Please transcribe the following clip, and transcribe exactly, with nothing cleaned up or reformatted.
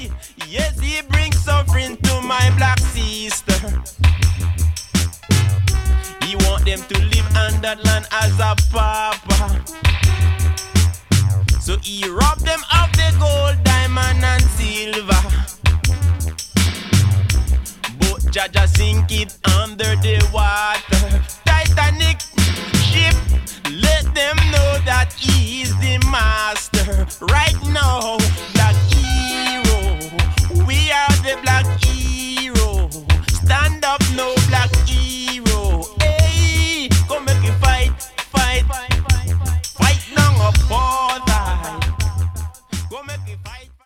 Yes, he brings suffering to my black sister. He want them to live on that land as a papa. So he robbed them of the gold, diamond and silver. But Jaja sink it under the water.